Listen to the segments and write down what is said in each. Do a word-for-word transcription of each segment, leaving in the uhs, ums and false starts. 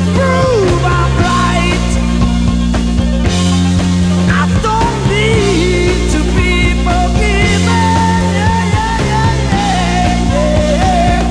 prove I'm right. I don't need to be forgiven. Yeah, yeah, yeah, yeah,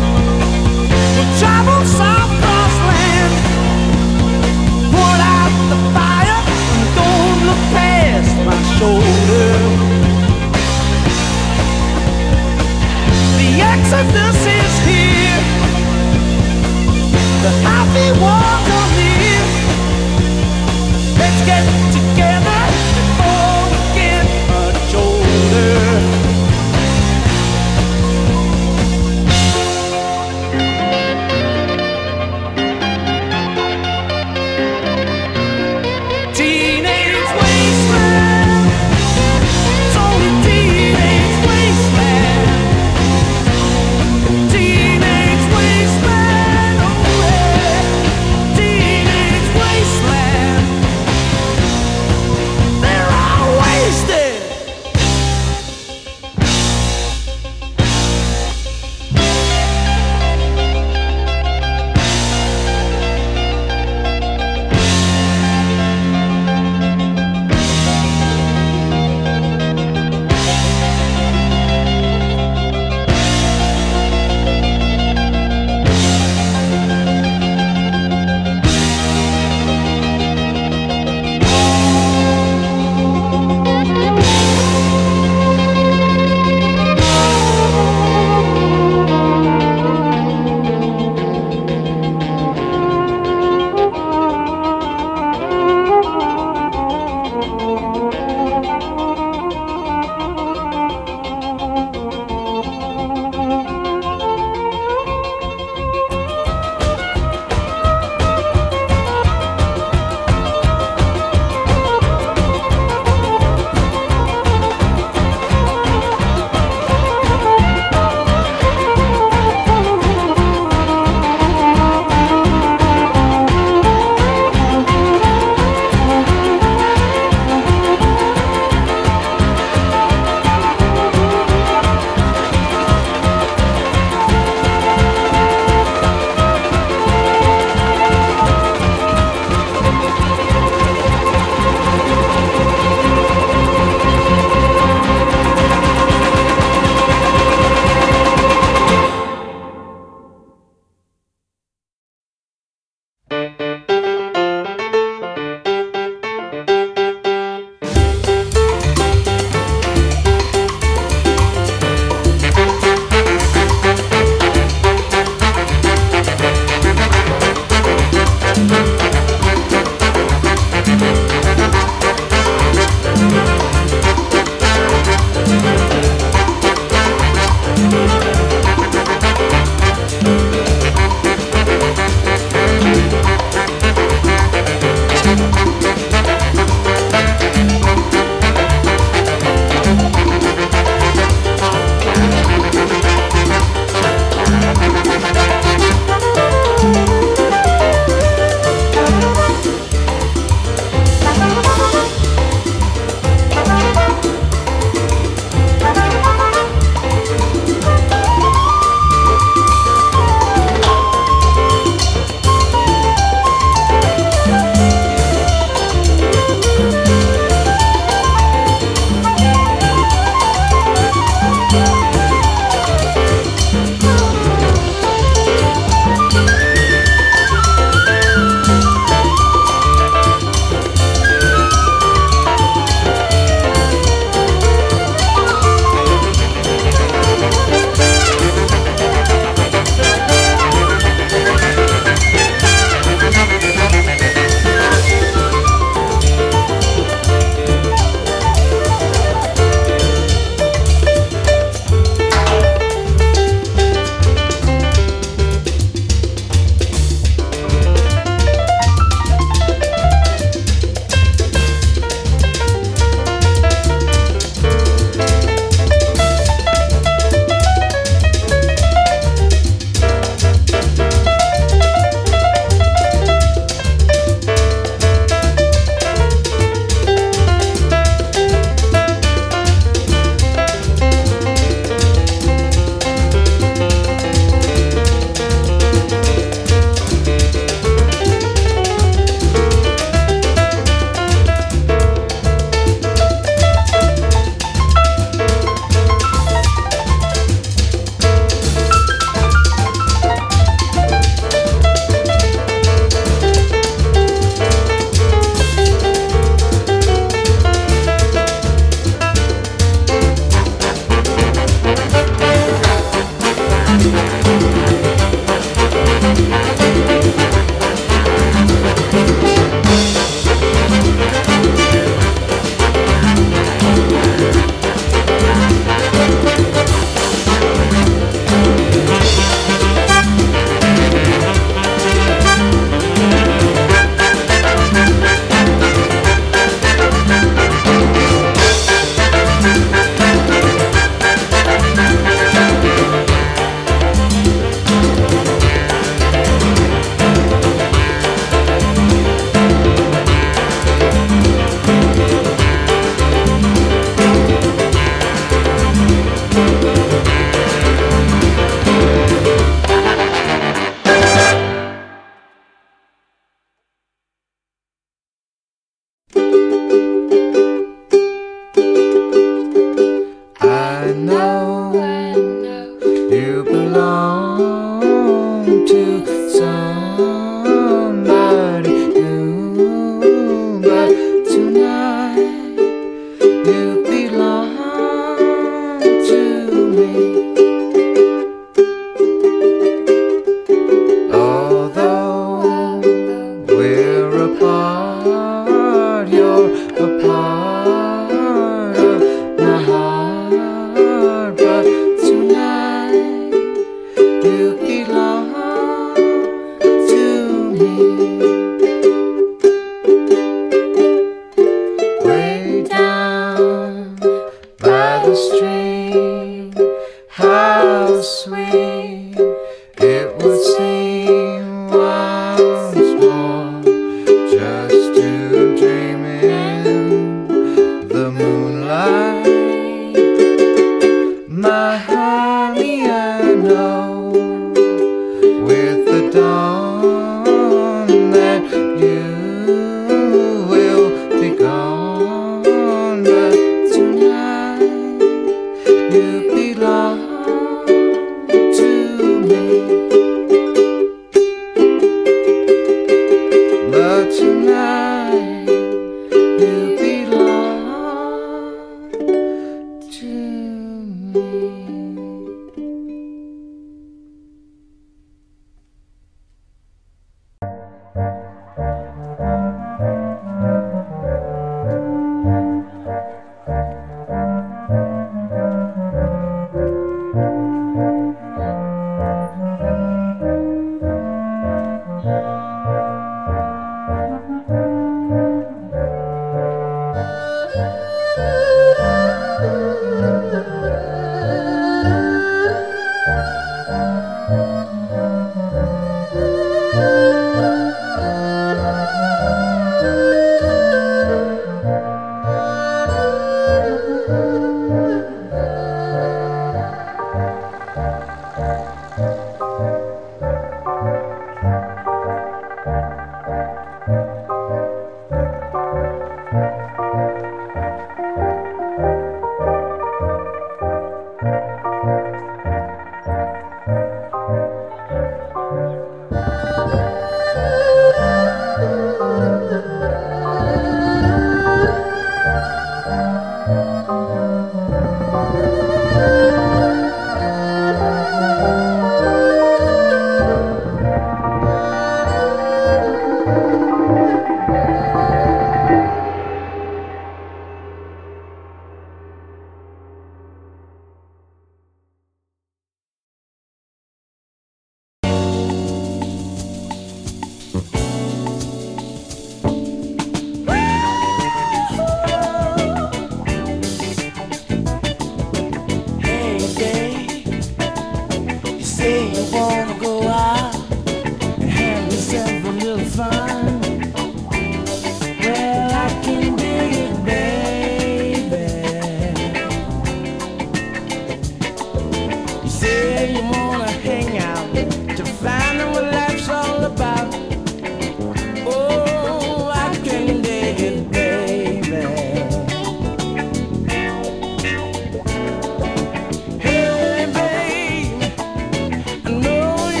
Know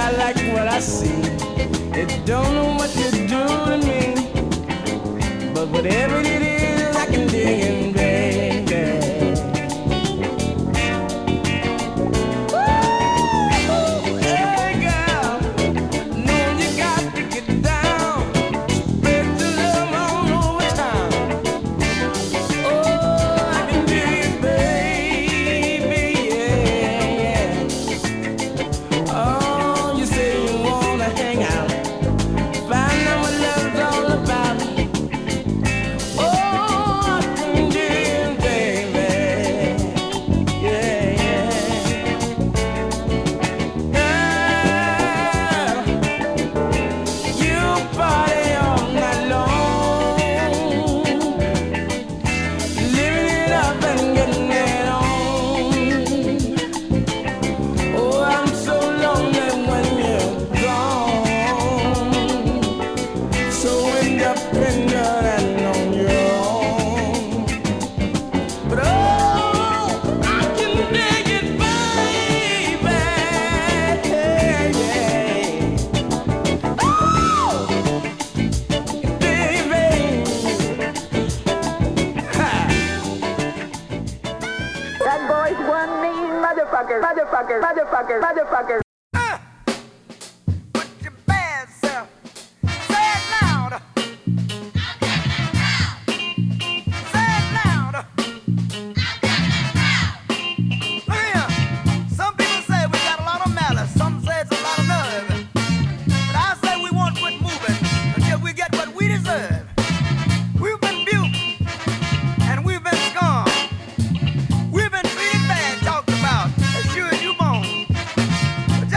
I like what I see. It don't know what to do to me, but whatever it is, I can dig in, baby. Motherfuckers, motherfuckers, motherfuckers. Uh, put your bad self. Say it loud. Say it loud. Look here. Some people say we got a lot of malice. Some say it's a lot of nerve. But I say we won't quit moving until we get what we deserve. We've been buked and we've been scorned. We've been treated bad, talked about as sure as you born. But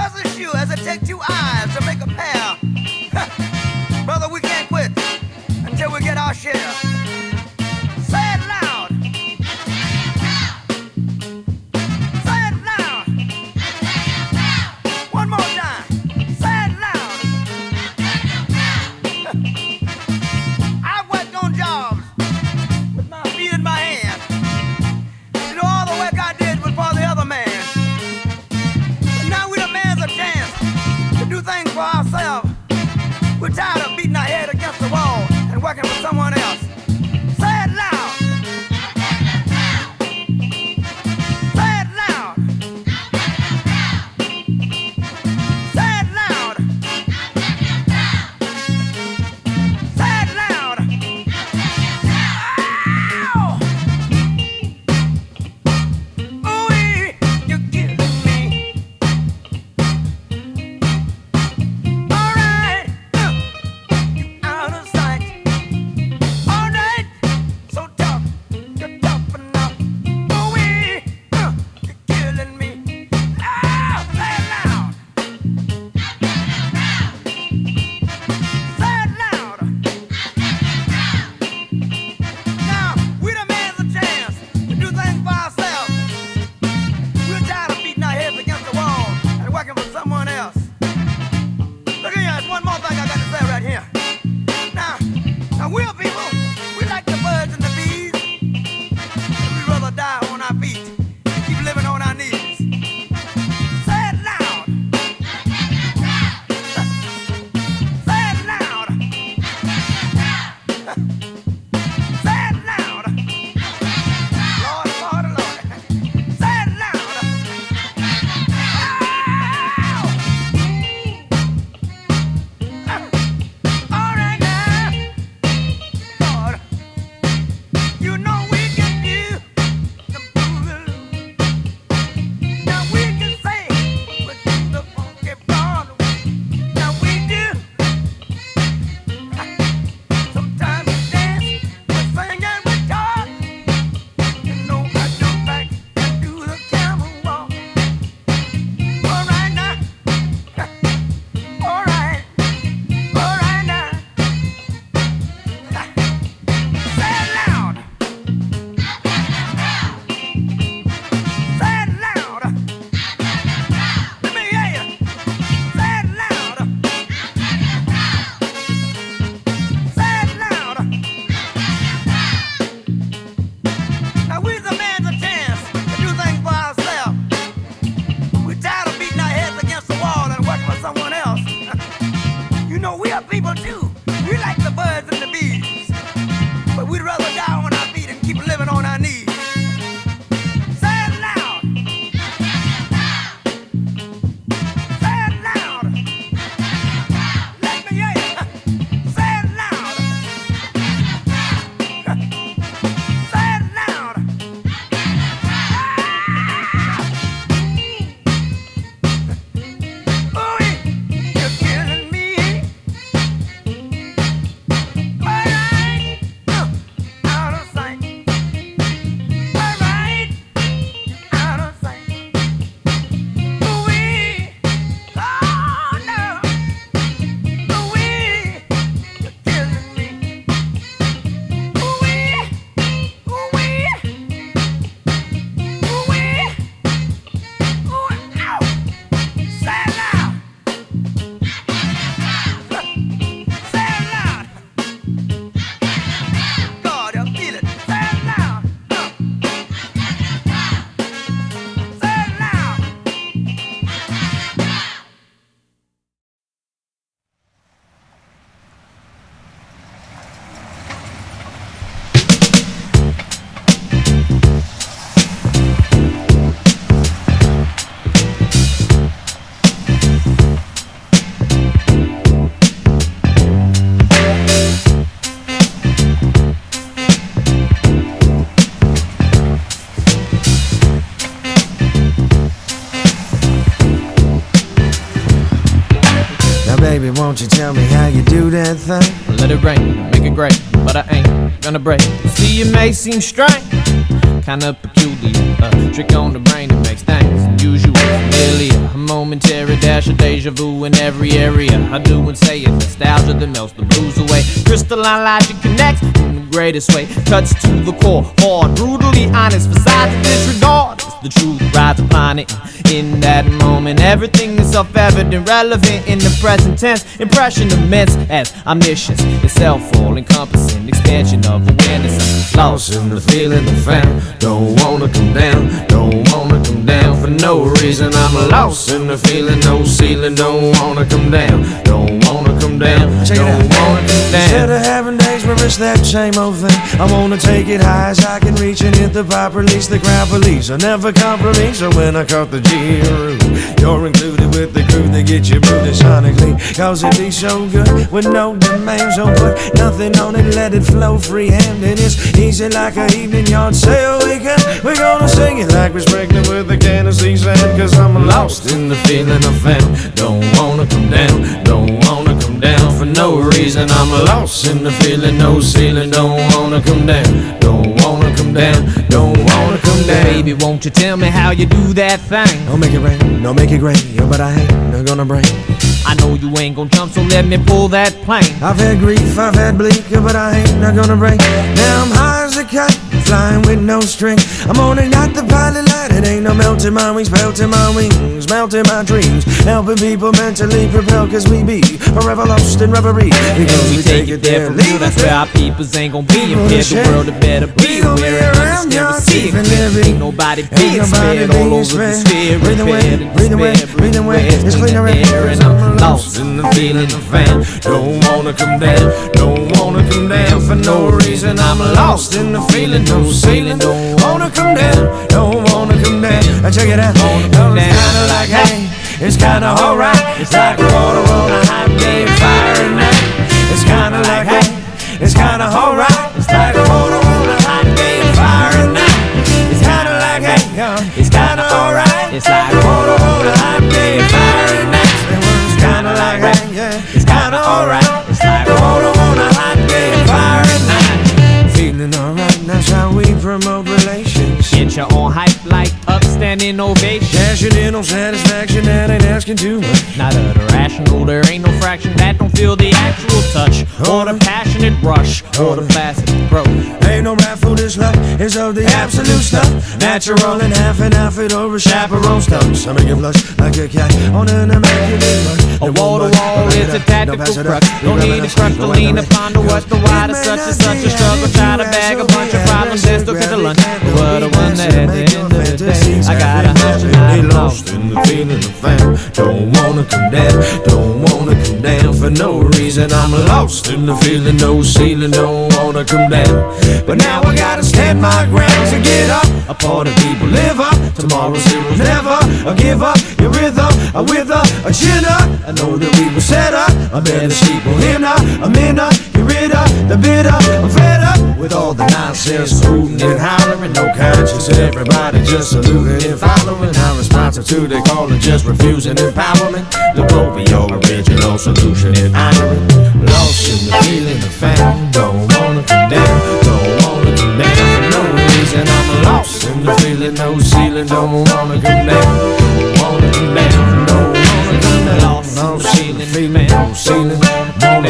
Baby, won't you tell me how you do that thing? Let it rain, make it great, but I ain't gonna break. See, it may seem strange, kinda peculiar, a trick on the brain that makes things unusual, familiar, a momentary dash of deja vu in every area. I do and say it, nostalgia that melts the blues away. Crystalline logic connects in the greatest way, cuts to the core, hard, brutally honest, facade to disregard. It's the truth rides upon it. In that moment, everything is self-evident, relevant in the present tense. Impression immense as omniscience itself, all-encompassing expansion of awareness. I'm Lost in the feeling of fam. Don't wanna come down, don't wanna come down for no reason. I'm lost in the feeling, no ceiling. Don't wanna come down, don't wanna come down, Check it don't out. wanna come down. Instead of having days where it's that same old thing, I wanna take it high as I can reach and hit the pop release, the crowd police. I never compromise, so when I caught the G you're included with the crew that get you booted sonically. Cause it be so good with no demands, don't put nothing on it, let it flow free-handed. It's easy like a evening yard sale weekend. We're gonna sing it like we're pregnant with a can of sea sand. Cause I'm lost in the feeling of fam. Don't wanna come down, don't wanna come down for no reason. I'm lost in the feeling, no ceiling. Don't wanna come down, don't wanna come down, don't wanna come down. Baby, won't you tell me how you do that thing? Don't make it rain, don't make it great, but I ain't not gonna break. I know you ain't gon' jump, so let me pull that plane. I've had grief, I've had bleak, but I ain't not gonna break. Now I'm high as a kite, flying with no string. I'm on it, not the pilot light. It ain't no melting my wings, pelting my wings, melting my dreams, helping people mentally propel. Cause we be forever lost in reverie. Because we, we take it there for real, that's where our peoples ain't gon' be impaired. The world had better be aware and understand, see it. Ain't nobody being spared all over the sphere. Breathe away, breathe away, breathe away. It's cleaner air and I'm lost in the feeling of fam. Don't wanna come down, don't wanna come down for no reason. I'm lost in the feeling, no ceiling. Don't wanna come down, don't wanna come down. Now check it out. Oh, it's kinda like hey, it's kinda alright. It's like water on a hot day, fire at night. It's kinda like hey, it's kinda alright. It's like water on a hot day, fire at night. It's kinda like hey, it's kinda alright. It's like water on a hot day, fire at night. It's kinda like hey, yeah, it's kinda alright. It's like water on a hot day, fire at night. Feeling alright, that's how we promote relations. Get your own hype like upstanding ovation. Cashing in on satisfaction, that ain't asking too much. Not utter rational, there ain't no fraction that don't feel the actual touch, or the passionate rush, or the placid approach. Ain't no raffle, this love is of the absolute stuff. Natural and half an outfit over chaperone stunts. I make it blush like a cat on an immaculate run. A wall to wall is a tactical crux. Don't need a crutch to lean upon to what the why to such and such a struggle. Try to bag a bunch of problems and still get the lunch. But I won that at the end of the day. I got a hunch and I'm lost in the feeling of fam. Don't wanna come down, don't wanna come down for no reason. I'm lost in the feeling, no ceiling. Don't wanna come down, but now I gotta stand my ground to get up. A part of people live up. Tomorrow's heroes never I give up. You're with up, I with up, I chin up. I know that we were set up. I better sleep on him now. I'm in up, get rid of the bitter. I'm fed up with all the nonsense, hooting and hollering, no conscience. Everybody just saluting and following our responsive to their call and just refusing empowerment. Look over your original solution and honor it. Lost in the feeling of fam. Don't wanna come down, don't wanna come down for no reason. I'm lost in the feeling, no ceiling. Don't wanna come down, don't wanna come down, don't wanna come down. lost in the feeling, Feeling, no ceiling. Don't down,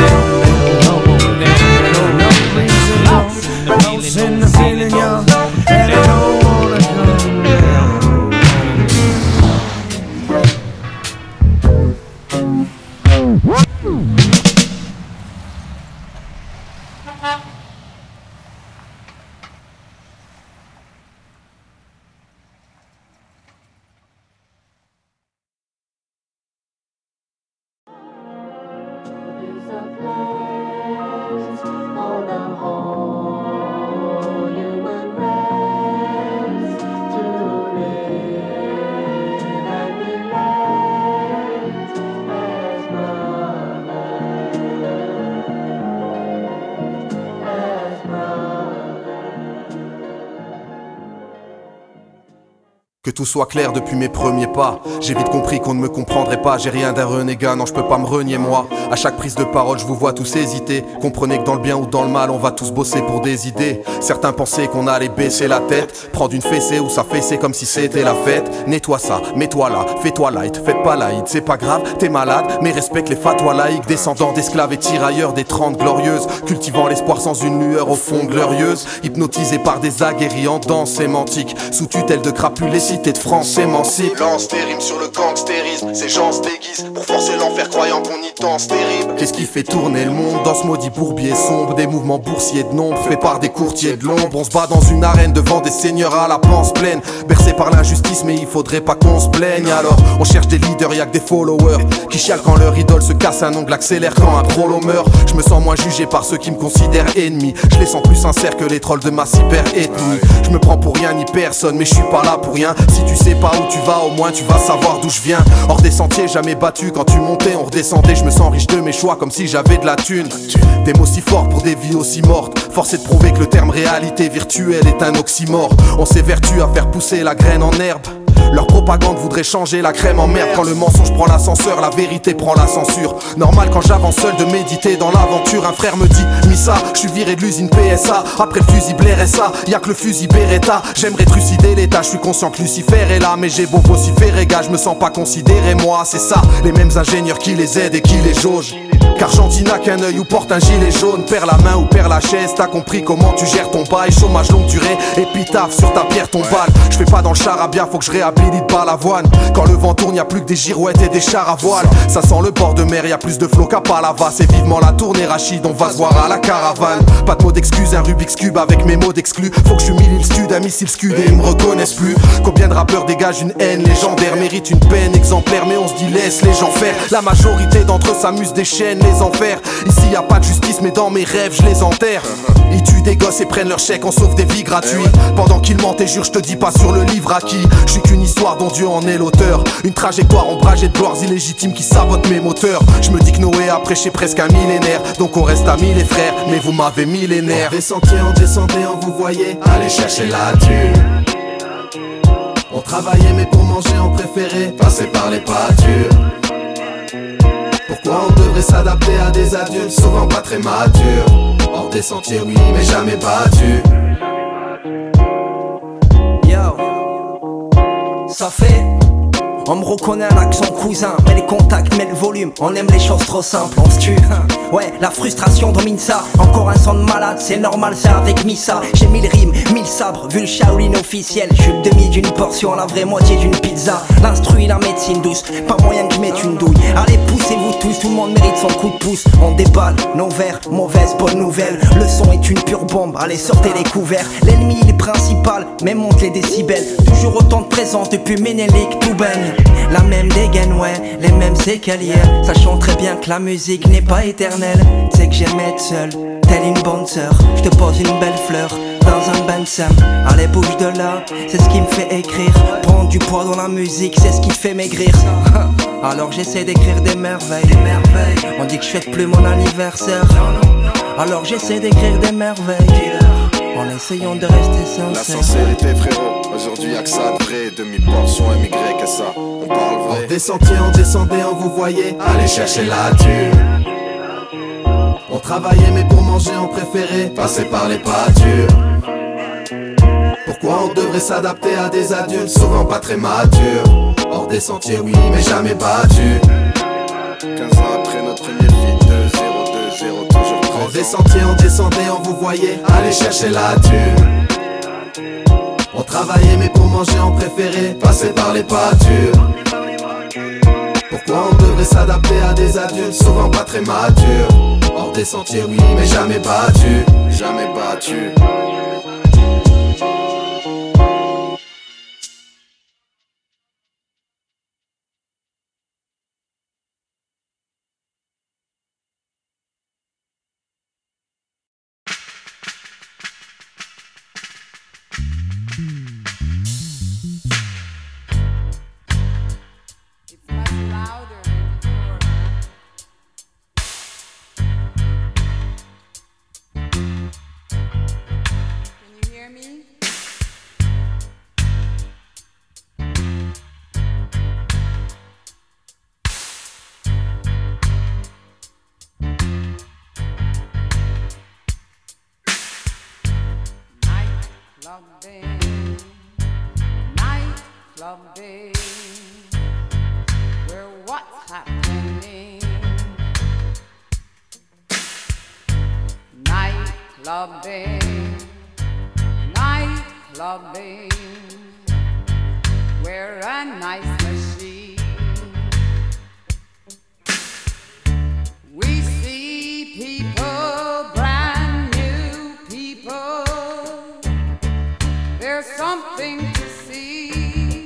no more down, no, no reason. Lost in the feeling, y'all, and I don't wanna come down. Que tout soit clair depuis mes premiers pas. J'ai vite compris qu'on ne me comprendrait pas. J'ai rien d'un renégat, non je peux pas me renier moi. À chaque prise de parole je vous vois tous hésiter. Comprenez que dans le bien ou dans le mal on va tous bosser pour des idées. Certains pensaient qu'on allait baisser la tête, prendre une fessée ou s'affaisser comme si c'était la fête. Nettoie ça, mets-toi là, fais-toi light, faites pas laïd. C'est pas grave, t'es malade, mais respecte les fatwas laïques. Descendants d'esclaves et tirailleurs des trente glorieuses, cultivant l'espoir sans une lueur au fond glorieuse. Hypnotisés par des aguerris en danse sémantique, sous tutelle de crapules, les cités de France s'émancipent. Lance tes rimes sur le gangstérisme, ces gens se déguisent pour forcer l'enfer croyant qu'on y danse terrible. Qu'est-ce qui fait tourner le monde dans ce maudit bourbier sombre? Des mouvements boursiers de nombre faits par des courtiers de l'ombre. On se bat dans une arène devant des seigneurs à la panse pleine, bercés par l'injustice mais il faudrait pas qu'on se plaigne. Alors on cherche des leaders, y'a que des followers qui chialent quand leur idole se casse un ongle, accélère quand un prolo meurt. Je me sens moins jugé par ceux qui me considèrent ennemi. Je les sens plus sincères que les trolls de ma cyber-ethnie. Je me prends pour rien ni personne mais je suis pas là pour rien. Si tu sais pas où tu vas, au moins tu vas savoir d'où je viens. Hors des sentiers, jamais battu. Quand tu montais, on redescendait. Je me sens riche de mes choix, comme si j'avais de la thune. Des mots si forts pour des vies aussi mortes. Force est de prouver que le terme réalité virtuelle est un oxymore. On s'évertue à faire pousser la graine en herbe. Leur propagande voudrait changer la crème en merde. Quand le mensonge prend l'ascenseur, la vérité prend la censure. Normal quand j'avance seul de méditer dans l'aventure. Un frère me dit, Missa, je suis viré de l'usine P S A. Après le fusible R S A, y'a que le fusil Beretta. J'aimerais trucider l'état, je suis conscient que Lucifer est là. Mais j'ai beau vociférer, gars, je me sens pas considéré. Moi, c'est ça, les mêmes ingénieurs qui les aident et qui les jaugent. Qu'Argentina qu'un œil ou porte un gilet jaune. Perds la main ou perds la chaise, t'as compris comment tu gères ton bail. Chômage longue durée, épitaphe sur ta pierre tombale. Je fais pas dans le charabia, faut que je réhabilite pas l'avoine. Quand le vent tourne, y'a plus que des girouettes et des chars à voile. Ça sent le bord de mer, y'a plus de flots qu'à Palavas. Et vivement la tournée Rachid, on va se voir à la caravane. Pas de mots d'excuses, un Rubik's Cube avec mes mots d'exclus. Faut que j'humilie le stud, un missile scud et ils me reconnaissent plus. Combien de rappeurs dégagent une haine légendaire, méritent une peine exemplaire, mais on se dit laisse les gens faire. La majorité d'entre eux s'amusent des chaînes, les enfers. Ici y a pas de justice mais dans mes rêves je les enterre. Ils tuent des gosses et prennent leur chèque, on sauve des vies gratuites. Pendant qu'ils mentent et jurent, je te dis pas sur le livre à qui. Je suis qu'une histoire dont Dieu en est l'auteur. Une trajectoire ombragée de gloires illégitimes qui sabotent mes moteurs. Je me dis que Noé a prêché presque un millénaire, donc on reste amis les frères, mais vous m'avez millénaire. Des sentiers on descendait, on vous voyait aller chercher la thune. On travaillait mais pour manger on préférait passer par les pâtures. Pourquoi on devrait s'adapter à des adultes souvent pas très matures? Hors des sentiers oui mais jamais battus. Yo, ça fait. On me reconnaît à l'accent cousin, mais les contacts, mais le volume. On aime les choses trop simples, on se tue. Ouais, la frustration domine ça. Encore un son de malade, c'est normal, c'est avec Missa. J'ai mille rimes, mille sabres, vu le Shaolin officiel. Je suis le demi d'une portion, la vraie moitié d'une pizza. L'instru, la médecine douce, pas moyen que je mette une douille. Allez, poussez-vous tous, tout le monde mérite son coup de pouce. On déballe, nos verres, mauvaise, bonne nouvelle. Le son est une pure bombe, allez, sortez les couverts. L'ennemi, il est principal, mais monte les décibels. Toujours autant de présence depuis Ménélique, tout baigne. La même dégaine, ouais, les mêmes séquelières. Sachant très bien que la musique n'est pas éternelle. C'est que j'aime être seul, telle une bonne sœur. Je te pose une belle fleur dans un bain de Sam. Allez bouge de là, c'est ce qui me fait écrire. Prendre du poids dans la musique, c'est ce qui fait maigrir. Alors j'essaie d'écrire des merveilles, des merveilles. On dit que je fête plus mon anniversaire. Alors j'essaie d'écrire des merveilles en essayant de rester sincère. La sincérité frérot, aujourd'hui y'a que ça de vrai. Demi-portion M Y et ça, on parle vrai. Hors des sentiers on descendait, on vous voyait aller chercher la thune. On travaillait mais pour manger on préférait passer par les pâtures. Pourquoi on devrait s'adapter à des adultes souvent pas très matures? Hors des sentiers oui mais jamais battus. quinze ans après notre premier feat, deux zéro deux zéro toujours présent. Hors des sentiers on descendait, on vous voyait aller chercher la thune. On travaillait mais pour manger on préférait passer par les pâtures. Pourquoi on devrait s'adapter à des adultes souvent pas très matures? Hors des sentiers oui mais jamais battus. Jamais battus. happening. Night clubbing, night clubbing. We're a nice machine. We see people, brand new people. There's something to see.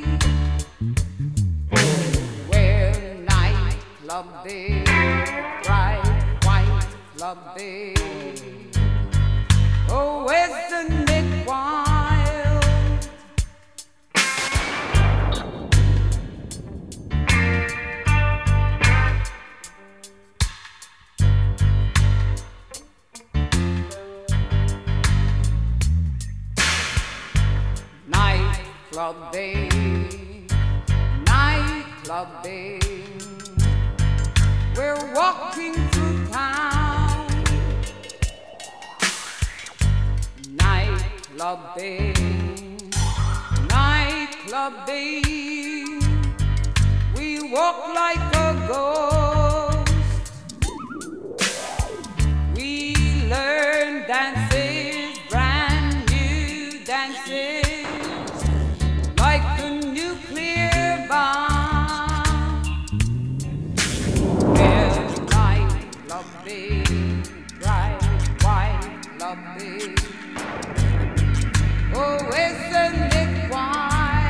We're night clubbing, bright white clubbing. Oh, isn't it wild? Night clubbing, night clubbing. We're walking through town. Night clubbing, night clubbing. We walk like a ghost. We learn dances, brand new dances, like a nuclear bomb. We're night clubbing, bright white clubbing. Oh, isn't it wild?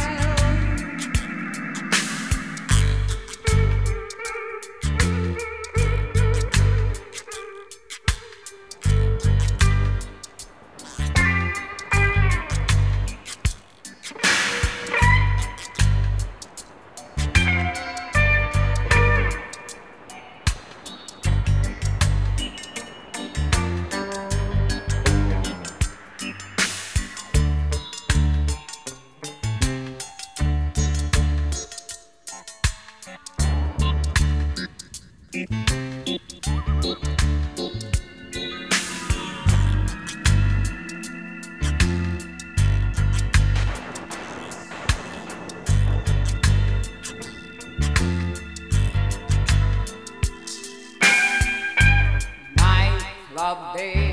Clubbing,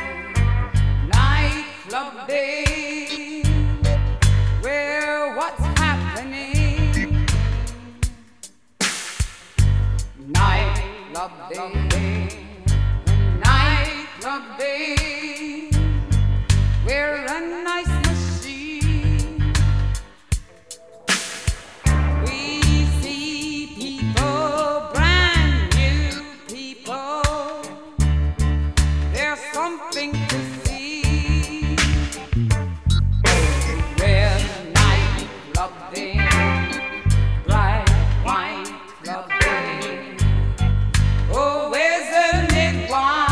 night clubbing, where what's happening? Night clubbing, night clubbing, we're a nice machine. We see people, brand new people. There's something to see. We're night clubbing, bright white clubbing. Oh, isn't it wild?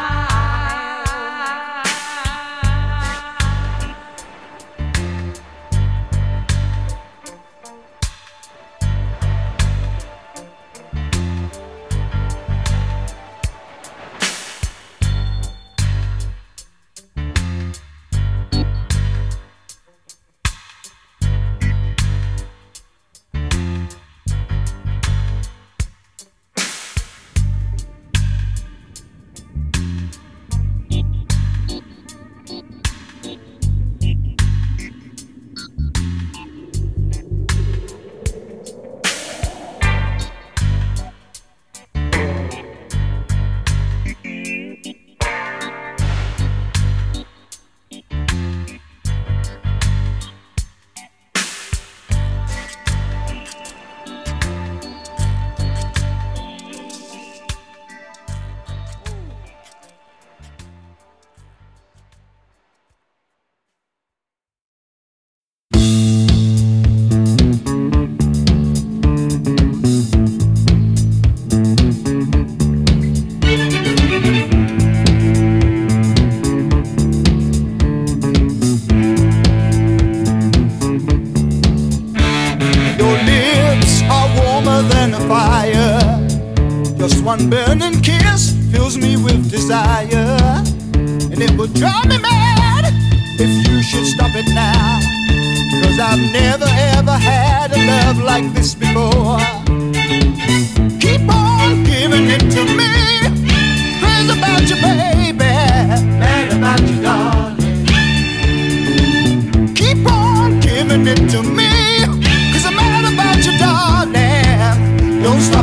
One burning kiss fills me with desire, and it would drive me mad if you should stop it now. Cause I've never ever had a love like this before.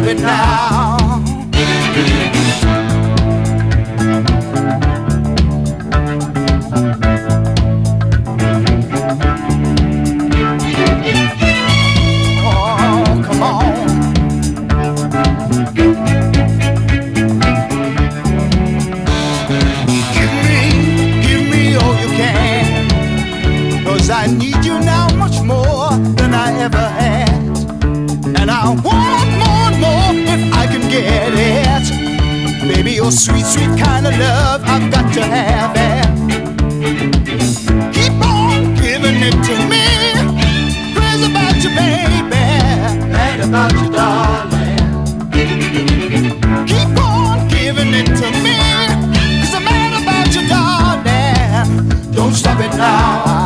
it now. Oh, come on. Give me, give me all you can, 'cause I need you now much more than I ever had. And I want more and more if I can get it. Baby, your sweet, sweet kind of love, I've got to have it. Keep on giving it to me. Crazy about you, baby. Mad about you, darling. Keep on giving it to me. 'Cause I'm mad about you, darling. Don't stop it now.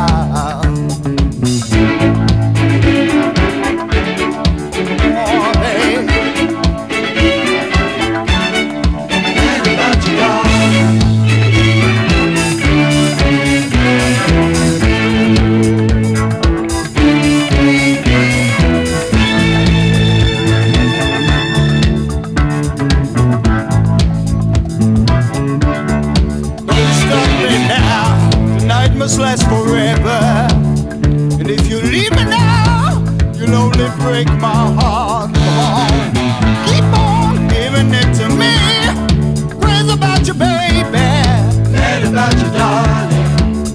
Must last forever. And if you leave me now, you'll only break my heart. Come on, keep on giving it to me. Crazy about you, baby. Mad about you, darling.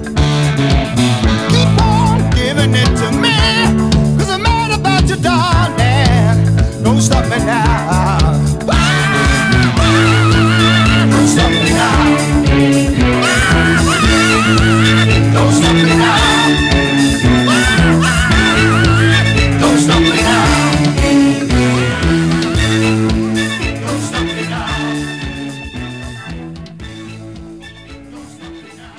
Keep on giving it to me. 'Cause I'm mad about you, darling. Don't stop me now. Don't stop me now. Don't stop me now. Don't stop me now. Don't stop me now. Don't stop me now.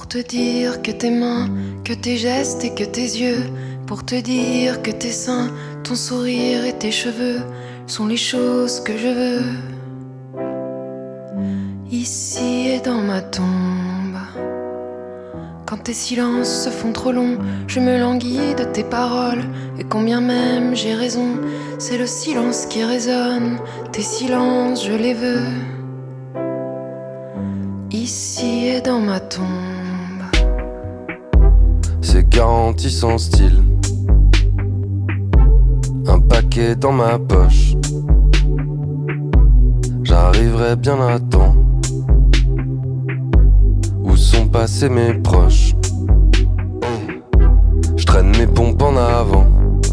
Pour te dire que tes mains, que tes gestes et que tes yeux, pour te dire que tes seins, ton sourire et tes cheveux sont les choses que je veux. Ici et dans ma tombe. Quand tes silences se font trop longs, je me languis de tes paroles. Et combien même j'ai raison, c'est le silence qui résonne. Tes silences, je les veux. Ici et dans ma tombe. C'est garanti sans style. Un paquet dans ma poche. J'arriverai bien à temps. Où sont passés mes proches? Je traîne mes pompes en avant.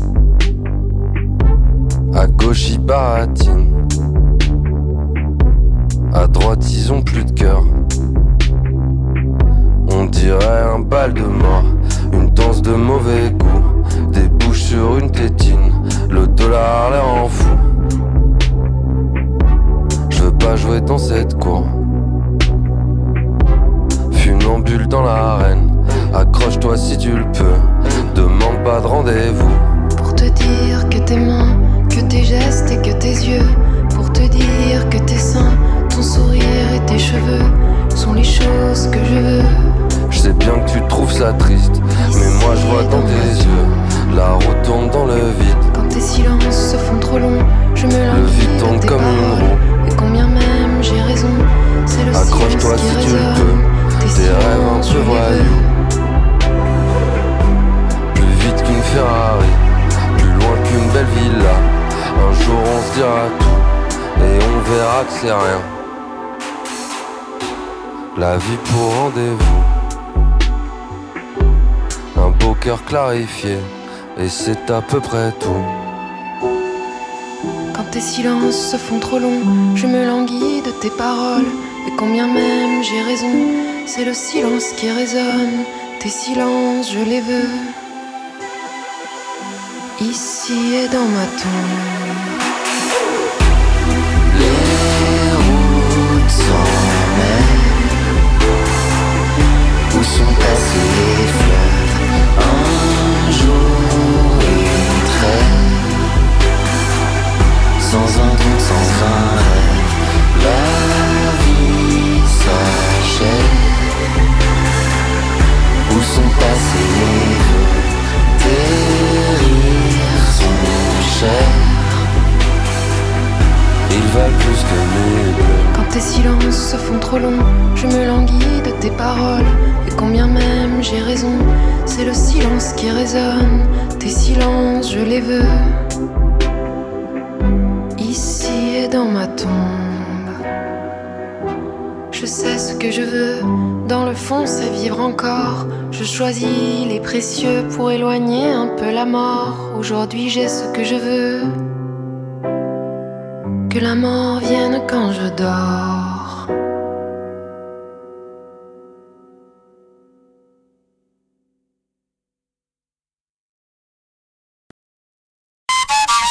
À gauche ils baratinent. À droite ils ont plus de cœur. On dirait un bal de mort. Une danse de mauvais goût. Des bouches sur une tétine. Le dollar l'air en fou. Je veux pas jouer dans cette cour. Funambule dans l'arène. Accroche-toi si tu le peux. Demande pas de rendez-vous. Pour te dire que tes mains, que tes gestes et que tes yeux. Pour te dire que tes seins, ton sourire et tes cheveux sont les choses que je veux. Je sais bien que tu trouves ça triste, mais moi je vois dans tes yeux. La route tourne dans le vide. Quand tes silences se font trop longs, je me languis. Le vide tourne comme une roue. Et combien même j'ai raison, c'est le silence qui accroche-toi si tu le résonne. peux. Tes Tes rêves un peu voyous. Plus vite qu'une Ferrari, plus loin qu'une belle villa. Un jour on se dira tout, et on verra que c'est rien. La vie pour rendez-vous. Un beau cœur clarifié, et c'est à peu près tout. Quand tes silences se font trop longs, je me languis de tes paroles. Et combien même j'ai raison, c'est le silence qui résonne. Tes silences, je les veux. Ici et dans ma tombe. Les routes s'emmènent. Où sont passés les fleuves? Un jour une trêve. Sans un doute, sans un rêve. La vie s'achève. Où sont passés les vœux? Tes rires sont chers. Ils valent plus que mes bleus. Quand tes silences se font trop longs, je me languis de tes paroles. Et combien même j'ai raison, c'est le silence qui résonne. Tes silences, je les veux. Ici et dans ma tombe. Je sais ce que je veux, dans le fond c'est vivre encore. Je choisis les précieux pour éloigner un peu la mort. Aujourd'hui j'ai ce que je veux. Que la mort vienne quand je dors.